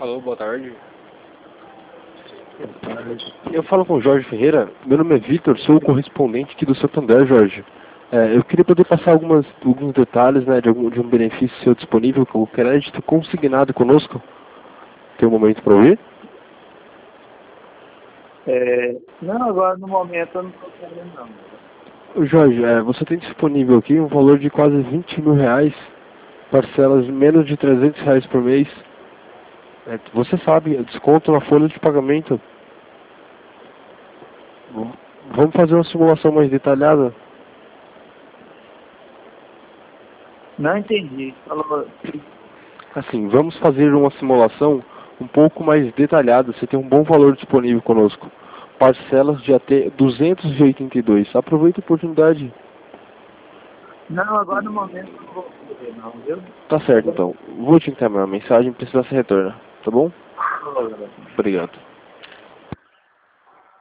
Alô, boa tarde. Eu falo com o Jorge Ferreira. Meu nome é Vitor, sou o correspondente aqui do Santander, Jorge. Eu queria poder passar alguns detalhes, né, de um benefício seu disponível, com o crédito consignado conosco. Tem um momento para ouvir? Não, agora no momento eu não estou querendo não. Jorge, você tem disponível aqui um valor de quase 20 mil reais, parcelas de menos de 300 reais por mês. Você sabe, desconto na folha de pagamento. Vamos fazer uma simulação mais detalhada? Não entendi. Falou. Assim, vamos fazer uma simulação um pouco mais detalhada. Você tem um bom valor disponível conosco. Parcelas de até 282. Aproveita a oportunidade. Não, agora no momento eu não vou poder não, viu? Tá certo, então. Vou te encaminhar a mensagem, precisa se retornar. Tá bom? Obrigado.